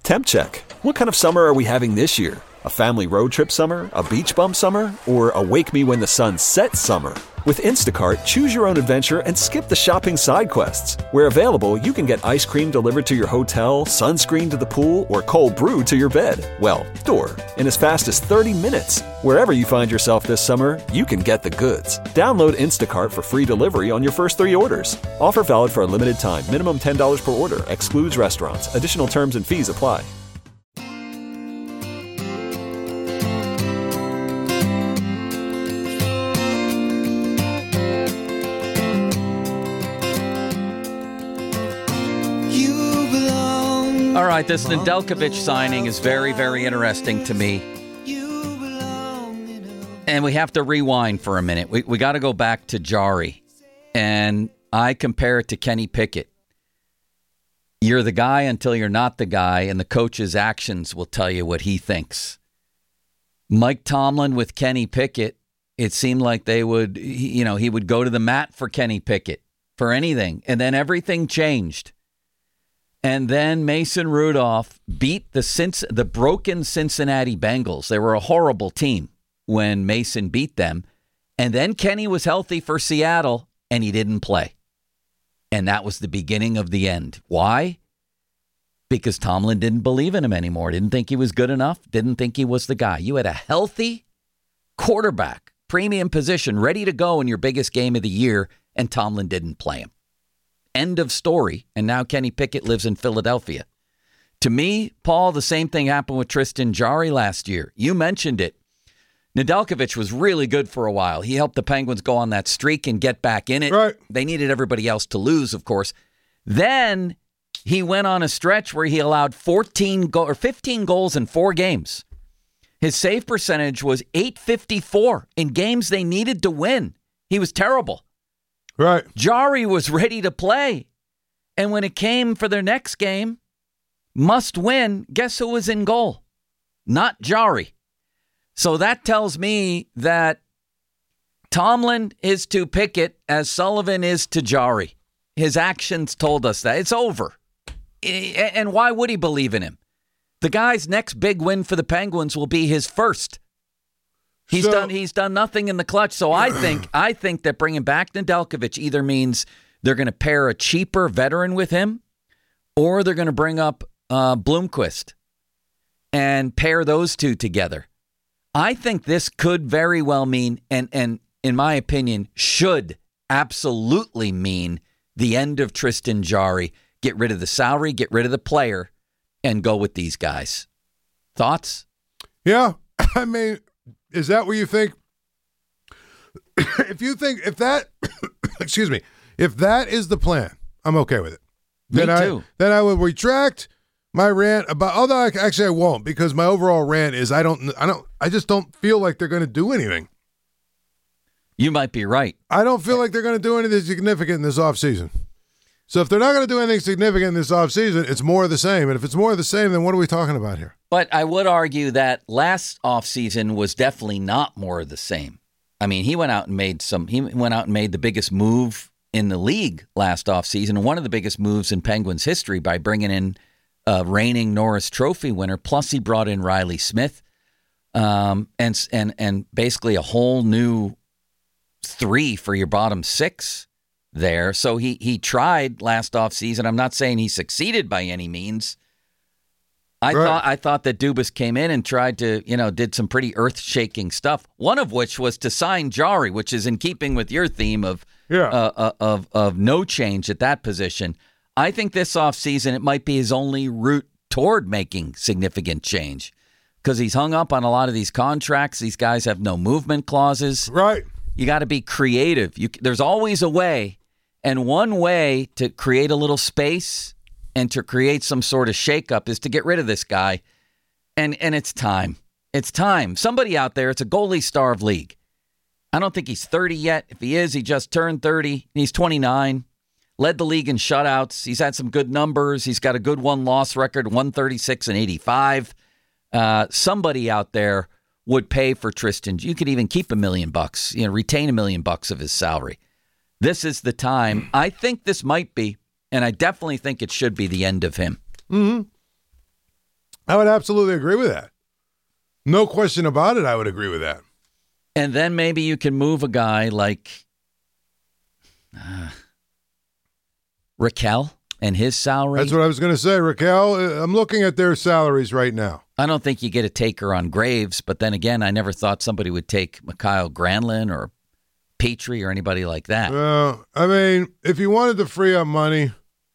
Temp check. What kind of summer are we having this year? A family road trip summer? A beach bum summer? Or a wake me when the sun sets summer? With Instacart, choose your own adventure and skip the shopping side quests. Where available, you can get ice cream delivered to your hotel, sunscreen to the pool, or cold brew to your bed. Well, door. In as fast as 30 minutes. Wherever you find yourself this summer, you can get the goods. Download Instacart for free delivery on your first 3 orders. Offer valid for a limited time. Minimum $10 per order. Excludes restaurants. Additional terms and fees apply. All right, this Nedeljkovic signing is very, very interesting to me. And we have to rewind for a minute. We got to go back to Jarry. And I compare it to Kenny Pickett. You're the guy until you're not the guy, and the coach's actions will tell you what he thinks. Mike Tomlin with Kenny Pickett, it seemed like they would, he would go to the mat for Kenny Pickett for anything. And then everything changed. And then Mason Rudolph beat the broken Cincinnati Bengals. They were a horrible team when Mason beat them. And then Kenny was healthy for Seattle, and he didn't play. And that was the beginning of the end. Why? Because Tomlin didn't believe in him anymore. Didn't think he was good enough. Didn't think he was the guy. You had a healthy quarterback, premium position, ready to go in your biggest game of the year, and Tomlin didn't play him. End of story. And now Kenny Pickett lives in Philadelphia. To me, Paul, the same thing happened with Tristan Jarry last year. You mentioned it. Nedeljkovic was really good for a while. He helped the Penguins go on that streak and get back in it. Right. They needed everybody else to lose, of course. Then he went on a stretch where he allowed 15 goals in 4 games. His save percentage was .854 in games they needed to win. He was terrible. Right. Jarry was ready to play. And when it came for their next game, must win, guess who was in goal? Not Jarry. So that tells me that Tomlin is to Pickett as Sullivan is to Jarry. His actions told us that. It's over. And why would he believe in him? The guy's next big win for the Penguins will be his first. He's done nothing in the clutch. So I think that bringing back Nedeljkovic either means they're going to pair a cheaper veteran with him, or they're going to bring up Blomqvist and pair those two together. I think this could very well mean, and in my opinion, should absolutely mean the end of Tristan Jarry. Get rid of the salary, get rid of the player, and go with these guys. Thoughts? Yeah, I mean, is that what you think? If that is the plan, I'm okay with it. Me too. Then I would retract my rant about, although actually I won't, because my overall rant is I just don't feel like they're going to do anything. You might be right. I don't feel like they're going to do anything significant in this offseason. So if they're not going to do anything significant in this offseason, it's more of the same. And if it's more of the same, then what are we talking about here? But I would argue that last offseason was definitely not more of the same. I mean, he went out and made the biggest move in the league last offseason, and one of the biggest moves in Penguins history by bringing in reigning Norris Trophy winner. Plus, he brought in Riley Smith, and basically a whole new 3 for your bottom 6 there. So he tried last offseason. I'm not saying he succeeded by any means. I thought that Dubas came in and tried to, did some pretty earth-shaking stuff. One of which was to sign Jarry, which is in keeping with your theme of no change at that position. I think this offseason it might be his only route toward making significant change because he's hung up on a lot of these contracts. These guys have no movement clauses. Right. You got to be creative. There's always a way, and one way to create a little space and to create some sort of shakeup is to get rid of this guy. And it's time. It's time. Somebody out there, it's a goalie-starved league. I don't think he's 30 yet. If he is, he just turned 30. He's 29. Led the league in shutouts. He's had some good numbers. He's got a good one-loss record, 136-85. Somebody out there would pay for Tristan. You could even keep $1 million, retain $1 million of his salary. This is the time. I think this might be, and I definitely think it should be the end of him. Mm-hmm. I would absolutely agree with that. No question about it, I would agree with that. And then maybe you can move a guy like Raquel and his salary. That's what I was going to say. Raquel, I'm looking at their salaries right now. I don't think you get a taker on Graves, but then again, I never thought somebody would take Mikhail Granlund or Petrie or anybody like that. I mean, if you wanted to free up money.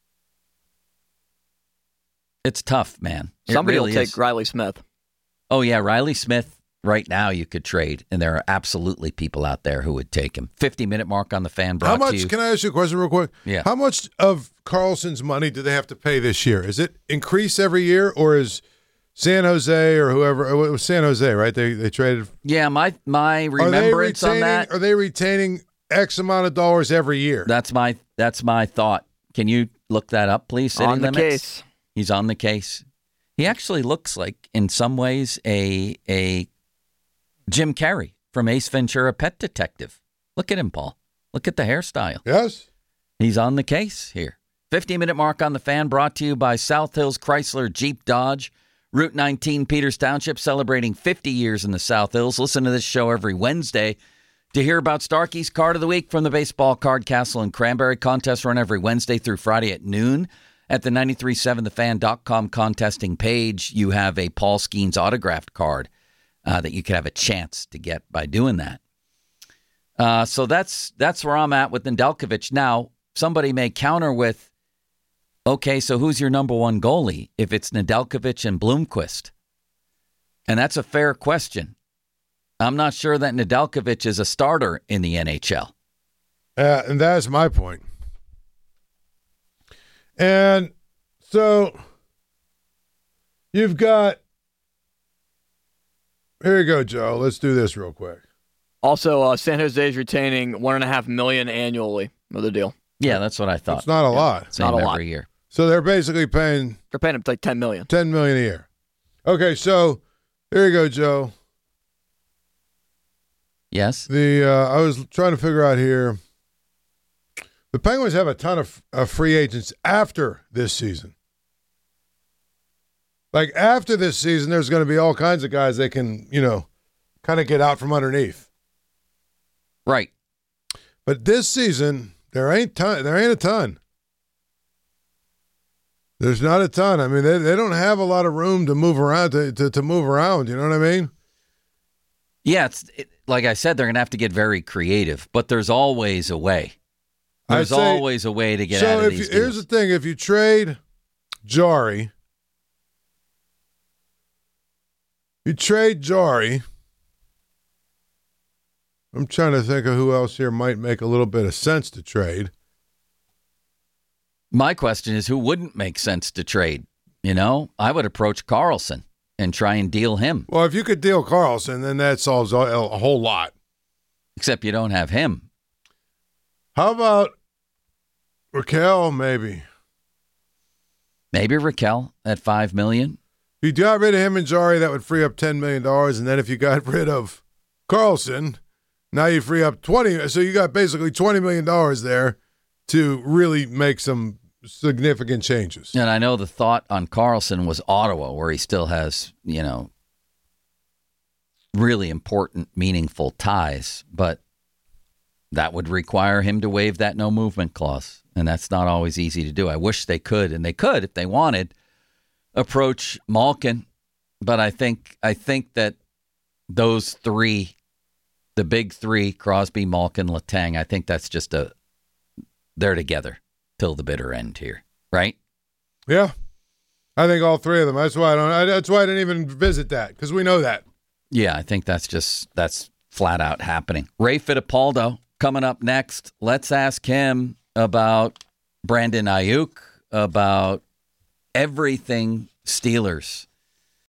It's tough, man. Somebody really will take is. Riley Smith. Oh, yeah, Riley Smith right now you could trade, and there are absolutely people out there who would take him. 50-minute mark on the Fan brought How much, to you. can I ask you a question real quick? Yeah. How much of Carlson's money do they have to pay this year? Is it increase every year, or is San Jose or whoever, it was San Jose, right? They traded. Yeah, my remembrance on that. Are they retaining X amount of dollars every year? That's my thought. Can you look that up, please? City On the limits? case. He's on the case. He actually looks like, in some ways, a Jim Carrey from Ace Ventura: Pet Detective. Look at him, Paul. Look at the hairstyle. Yes. He's on the case here. 50-minute mark on the Fan brought to you by South Hills Chrysler Jeep Dodge. Route 19, Peters Township, celebrating 50 years in the South Hills. Listen to this show every Wednesday to hear about Starkey's Card of the Week from the Baseball Card Castle and Cranberry. Contest run every Wednesday through Friday at noon. At the 937thefan.com contesting page, you have a Paul Skeens autographed card that you could have a chance to get by doing that. So that's where I'm at with Nedeljkovic. Now, somebody may counter with, okay, so who's your number one goalie if it's Nedeljkovic and Bloomquist? And that's a fair question. I'm not sure that Nedeljkovic is a starter in the NHL. And that's my point. And so you've got, here you go, Joe. Let's do this real quick. Also, San Jose is retaining $1.5 million annually of the deal. Yeah, that's what I thought. It's not a lot. Same not a every lot. year. So they're basically paying They're paying him like $10 million. $10 million a year. Okay, so here you go, Joe. Yes? I was trying to figure out here. The Penguins have a ton of free agents after this season. Like after this season, there's going to be all kinds of guys they can, kind of get out from underneath. Right. But this season, there ain't a ton. There's not a ton. I mean, they don't have a lot of room to move around to move around. You know what I mean? Yeah, like I said, they're going to have to get very creative, but there's always a way. There's always a way to get out of these deals. Here's the thing. If you trade Jarry, I'm trying to think of who else here might make a little bit of sense to trade. My question is, who wouldn't make sense to trade? I would approach Carlson and try and deal him. Well, if you could deal Carlson, then that solves a whole lot. Except you don't have him. How about Raquel, maybe? Maybe Raquel at $5 million. If you got rid of him and Jarry, that would free up $10 million. And then if you got rid of Carlson, now you free up 20. So you got basically $20 million there to really make some significant changes. And I know the thought on Carlson was Ottawa, where he still has, really important, meaningful ties. But that would require him to waive that no movement clause. And that's not always easy to do. I wish they could, and they could, if they wanted, approach Malkin. But I think that those three, the big three, Crosby, Malkin, Letang, I think that's just they're together till the bitter end here, right? Yeah. I think all three of them. That's why I didn't even visit that, because we know that. Yeah, I think that's flat out happening. Ray Fittipaldo coming up next. Let's ask him about Brandon Ayuk, about everything Steelers.